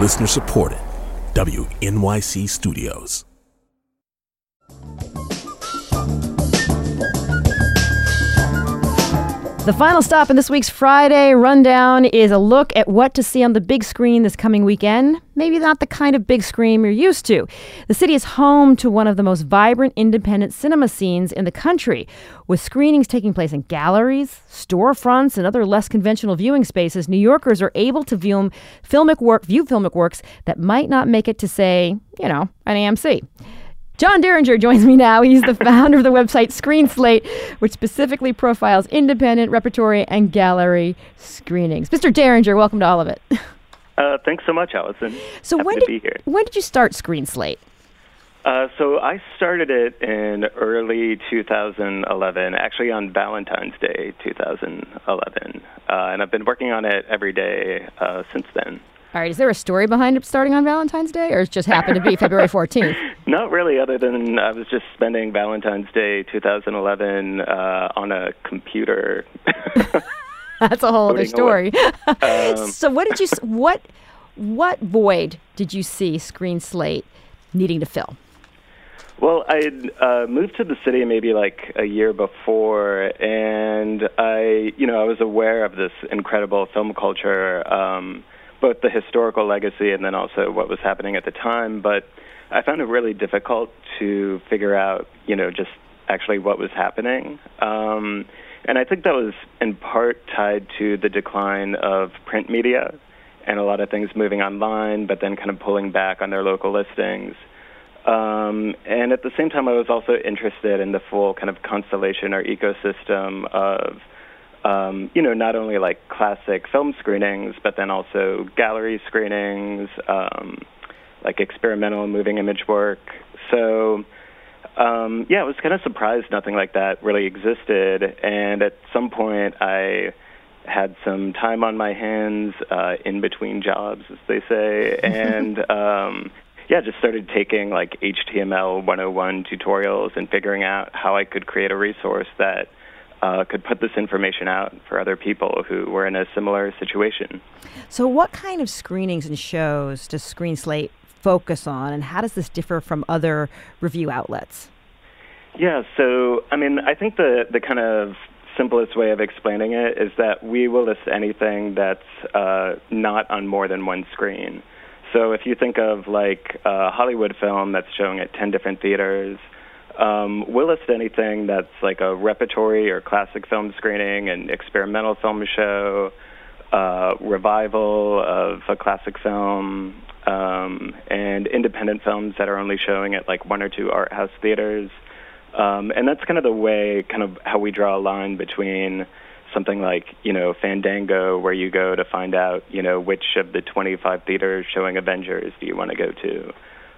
Listener supported. WNYC Studios. The final stop in this week's Friday Rundown is a look at what to see on the big screen this coming weekend. Maybe not the kind of big screen you're used to. The city is home to one of the most vibrant independent cinema scenes in the country, with screenings taking place in galleries, storefronts, and other less conventional viewing spaces. New Yorkers are able to view filmic works that might not make it to, say, an AMC. John Derringer joins me now. He's the founder of the website Screen Slate, which specifically profiles independent repertory and gallery screenings. Mr. Derringer, welcome to all of it. Thanks so much, Allison. So Happy to be here. When did you start Screen Slate? So I started it in early 2011, actually on Valentine's Day 2011, and I've been working on it every day since then. All right. Is there a story behind it starting on Valentine's Day, or it just happened to be February 14th? Not really, other than I was just spending Valentine's Day 2011 on a computer. That's a whole other story. So what void did you see Screen Slate needing to fill? Well, I'd moved to the city maybe like a year before, and I was aware of this incredible film culture, both the historical legacy and then also what was happening at the time. But I found it really difficult to figure out, just actually what was happening. And I think that was in part tied to the decline of print media and a lot of things moving online, but then kind of pulling back on their local listings. And at the same time, I was also interested in the full kind of constellation or ecosystem of not only like classic film screenings, but then also gallery screenings, like experimental moving image work. So, I was kind of surprised nothing like that really existed. And at some point, I had some time on my hands in between jobs, as they say, and just started taking like HTML 101 tutorials and figuring out how I could create a resource that could put this information out for other people who were in a similar situation. So what kind of screenings and shows does Screen Slate focus on, and how does this differ from other review outlets? Yeah, so, I think the kind of simplest way of explaining it is that we will list anything that's not on more than one screen. So if you think of like a Hollywood film that's showing at 10 different theaters, we'll list anything that's like a repertory or classic film screening, an experimental film show, revival of a classic film, and independent films that are only showing at like one or two art house theaters. And that's kind of the way, kind of how we draw a line between something like, Fandango, where you go to find out, which of the 25 theaters showing Avengers do you want to go to.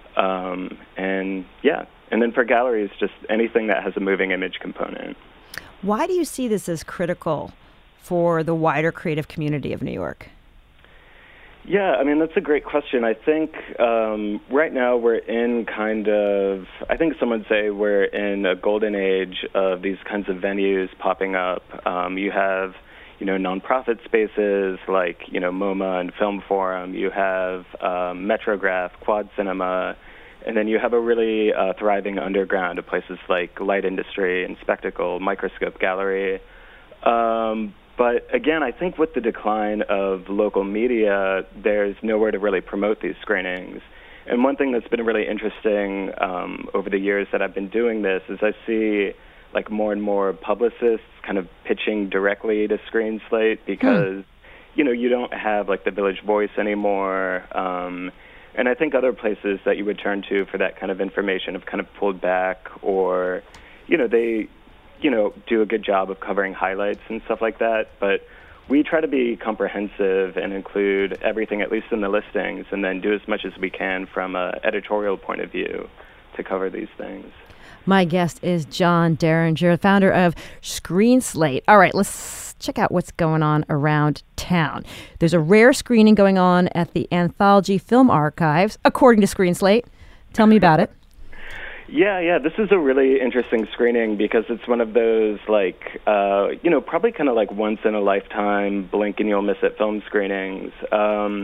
And then for galleries, just anything that has a moving image component. Why do you see this as critical for the wider creative community of New York? Yeah, that's a great question. I think right now we're in I think some would say we're in a golden age of these kinds of venues popping up. You have, nonprofit spaces like, MoMA and Film Forum. You have Metrograph, Quad Cinema. And then you have a really thriving underground of places like Light Industry and Spectacle, Microscope Gallery. But again, I think with the decline of local media, there's nowhere to really promote these screenings. And one thing that's been really interesting over the years that I've been doing this is I see like more and more publicists kind of pitching directly to Screen Slate because, you don't have like the Village Voice anymore. And I think other places that you would turn to for that kind of information have kind of pulled back, or, they, do a good job of covering highlights and stuff like that. But we try to be comprehensive and include everything, at least in the listings, and then do as much as we can from an editorial point of view to cover these things. My guest is John Derringer, founder of Screen Slate. All right, let's check out what's going on around town. There's a rare screening going on at the Anthology Film Archives, according to Screen Slate. Tell me about it. Yeah, this is a really interesting screening because it's one of those, like, probably kind of like once-in-a-lifetime, blink and you'll miss it film screenings.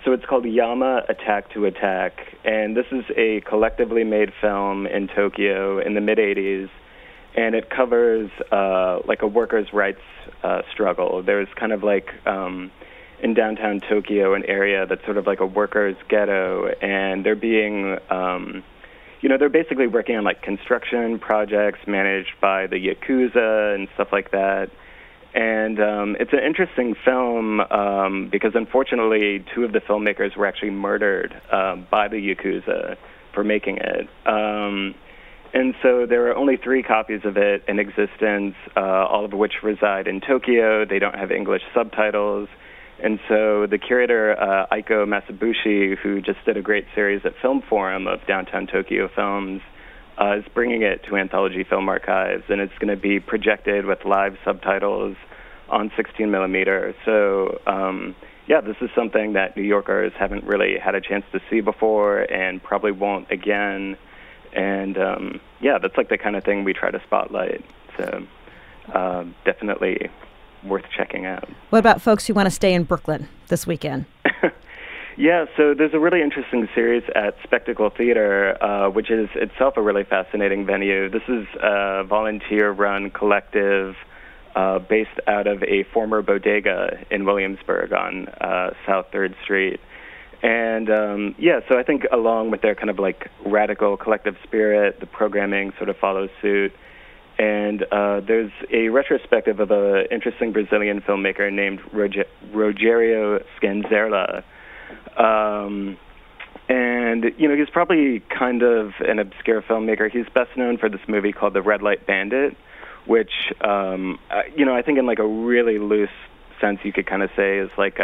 So it's called Yama Attack to Attack, and this is a collectively made film in Tokyo in the mid-'80s, and it covers like a workers' rights struggle. There's kind of like in downtown Tokyo an area that's sort of like a workers' ghetto, and they're being they're basically working on like construction projects managed by the Yakuza and stuff like that. And it's an interesting film because unfortunately 2 of the filmmakers were actually murdered by the Yakuza for making it. And so there are only 3 copies of it in existence, all of which reside in Tokyo. They don't have English subtitles. And so the curator, Aiko Masabushi, who just did a great series at Film Forum of downtown Tokyo films, is bringing it to Anthology Film Archives, and it's going to be projected with live subtitles on 16 millimeter. So, this is something that New Yorkers haven't really had a chance to see before and probably won't again. And, that's like the kind of thing we try to spotlight. So definitely worth checking out. What about folks who want to stay in Brooklyn this weekend? Yeah, so there's a really interesting series at Spectacle Theater, which is itself a really fascinating venue. This is a volunteer-run collective based out of a former bodega in Williamsburg on South 3rd Street. And, so I think along with their kind of like radical collective spirit, the programming sort of follows suit. And there's a retrospective of an interesting Brazilian filmmaker named Rogério Scanzerla. He's probably kind of an obscure filmmaker. He's best known for this movie called The Red Light Bandit, which, I think in like a really loose sense you could kind of say is like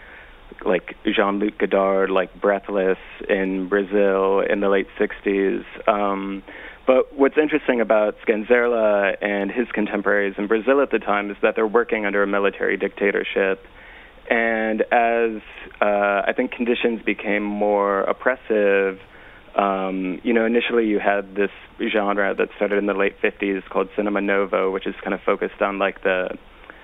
Jean-Luc Godard, like Breathless in Brazil in the late 60s. But what's interesting about Scanzerla and his contemporaries in Brazil at the time is that they're working under a military dictatorship. And as I think conditions became more oppressive, initially you had this genre that started in the late 50s called Cinema Novo, which is kind of focused on like the,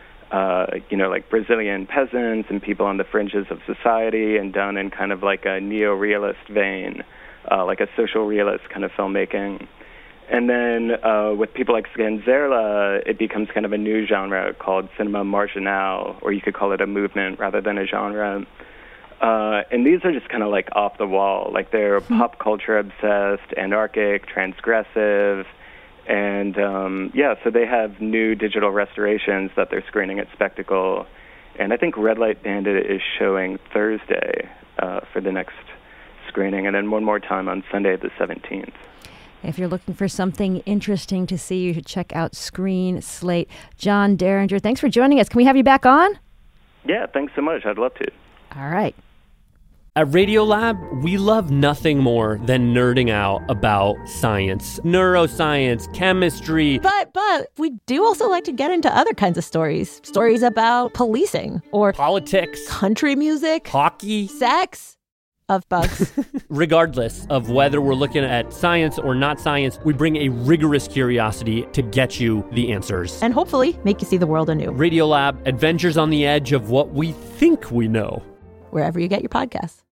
like Brazilian peasants and people on the fringes of society and done in kind of like a neo-realist vein, like a social realist kind of filmmaking. And then with people like Scanzerla, it becomes kind of a new genre called cinema marginal, or you could call it a movement rather than a genre. And these are just kind of like off the wall. Like they're pop culture obsessed, anarchic, transgressive. And so they have new digital restorations that they're screening at Spectacle. And I think Red Light Bandit is showing Thursday for the next screening, and then one more time on Sunday the 17th. If you're looking for something interesting to see, you should check out Screen Slate. John Derringer, thanks for joining us. Can we have you back on? Yeah, thanks so much. I'd love to. All right. At Radiolab, we love nothing more than nerding out about science, neuroscience, chemistry. But we do also like to get into other kinds of stories. Stories about policing or politics, country music, hockey, sex. Of bugs. Regardless of whether we're looking at science or not science, we bring a rigorous curiosity to get you the answers. And hopefully make you see the world anew. Radiolab, adventures on the edge of what we think we know. Wherever you get your podcasts.